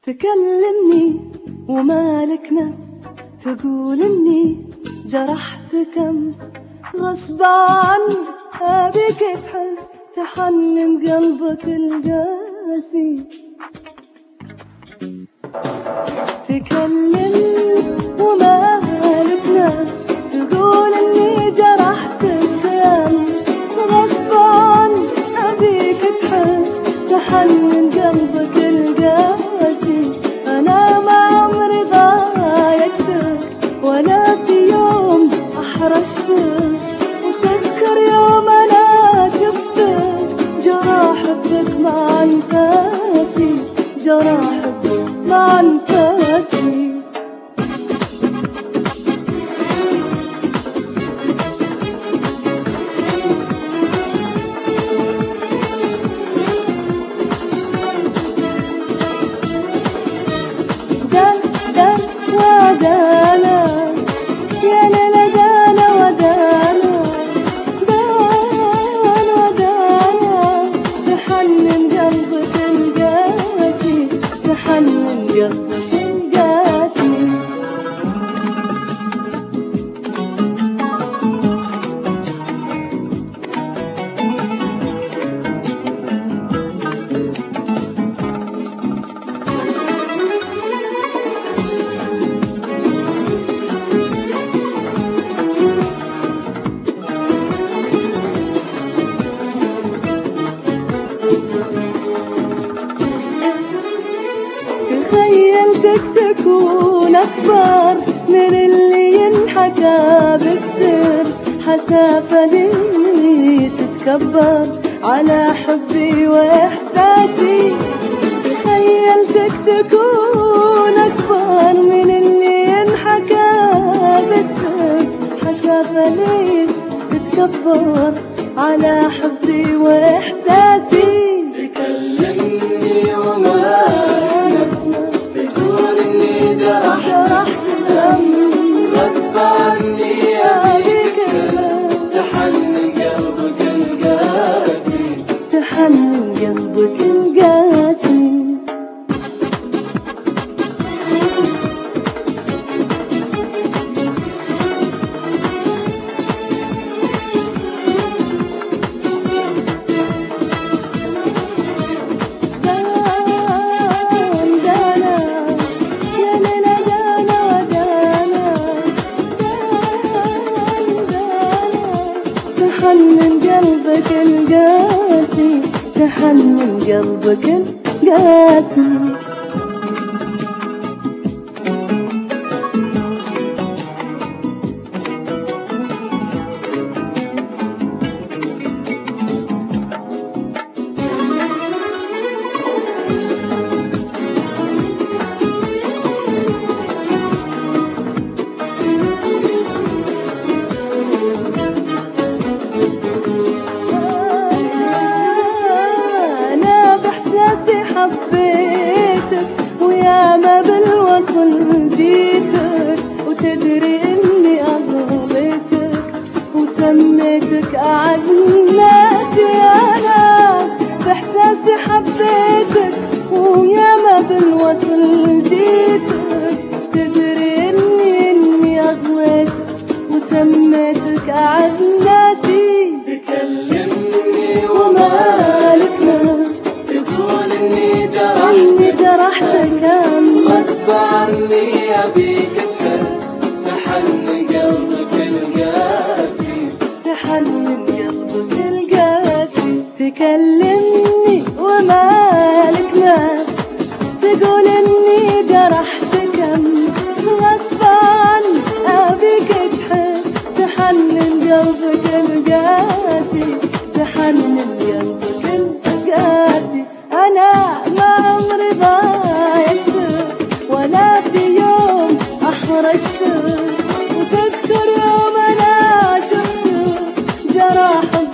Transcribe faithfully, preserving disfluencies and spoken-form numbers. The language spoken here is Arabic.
تكلمني ومالك نفس، تقول اني جرحتك امس، غصب عنك ابيك تحس، تحنن قلبك القاسي. تكلمني ومالك نفس، تقول اني جرحتك امس، غصب عنك ابيك تحس، تحنن قلبك القاسي. انا ما عمري ضايقتك ولا في يوم احرجتك، وتذكر يوم انا شفتك جراح حبك مع انفاسي، جراح حبك مع انفاسي. دان دان ودانا يا ليلى، دانا ودانا، دان ودانا، تحنن قلبك القاسي، تحنن قلبك القاسي. تخيلتك تكون أكبر من اللي ينحكى بالسر، حسافة لي تتكبر على حبي وإحساسي. تخيلتك تكون أكبر من اللي ينحكى بالسر، حسافة لي تتكبر على حبي وإحساسي. تكلمني وما غصب عني أبيك تحنن قلبك القاسي، تحنن قلبك القاسي. تحنن قلبك القاسي، تحنن قلبك القاسي. حبيتك ويا ما بالوصل جيتك، وتدري اني اغليتك وسميتك اعز ناسي. انا باحساسي حبيتك ويا ما بالوصل جيتك، تدري اني اني اغليتك وسميتك اعز ناسي. تكلمني ومالك نفس، تقول اني اني جرحتك امس، غصب عني ابيك تحس، تحنن قلبك القاسي، تحنن قلبك القاسي. تكلمني ومالك نفس، تقول اني جرحتك امس، غصب عني ابيك تحس، تحنن قلبك القاسي، تحنن قلبك القاسي. انا ما عمري ضايقتك ولا في يوم احرجتك، وتذكر يوم انا شفتك جراح